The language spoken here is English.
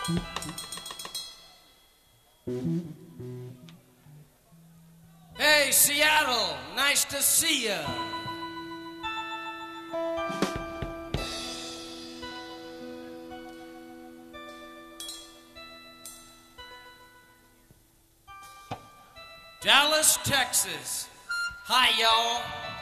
Hey, Seattle, nice to see ya. Dallas, Texas. Hi, y'all.